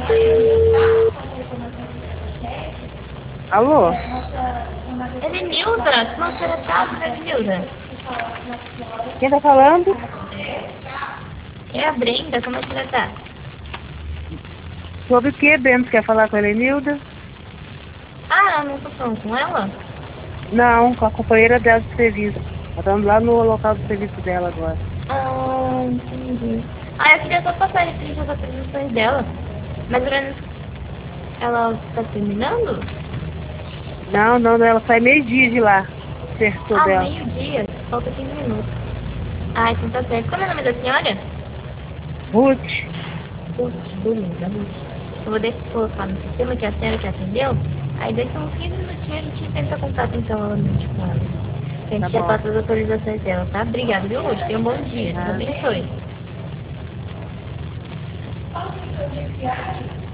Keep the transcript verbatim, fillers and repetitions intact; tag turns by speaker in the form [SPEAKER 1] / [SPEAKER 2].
[SPEAKER 1] Alô?
[SPEAKER 2] Elenilda, como você está, Elenilda?
[SPEAKER 1] Quem tá falando?
[SPEAKER 2] É a Brenda, como você está?
[SPEAKER 1] Sobre o que, Bento? Quer falar com a Helenilda?
[SPEAKER 2] Ah, eu não estou falando com ela?
[SPEAKER 1] Não, com a companheira dela de serviço. Ela tá lá no local do serviço dela agora.
[SPEAKER 2] Ah, entendi. Ah, eu queria só passar referente às apresentações dela. Mais ou menos, ela está terminando?
[SPEAKER 1] Não, não, não, ela sai meio-dia de lá. Certo
[SPEAKER 2] Ah,
[SPEAKER 1] dela.
[SPEAKER 2] meio-dia, falta quinze minutos. Ah, então tá certo. Qual é o nome da senhora?
[SPEAKER 1] Ruth,
[SPEAKER 2] Ruth, beleza, Ruth. Eu vou deixar colocar no sistema que a senhora que atendeu. Aí daqui a uns quinze minutinhos a gente tenta contato então novamente com ela. A
[SPEAKER 1] tá
[SPEAKER 2] gente já
[SPEAKER 1] bom.
[SPEAKER 2] passa as atualizações dela, tá? Obrigada, viu, Ruth? Tenha um bom dia. Deus
[SPEAKER 1] Ah.
[SPEAKER 2] abençoe.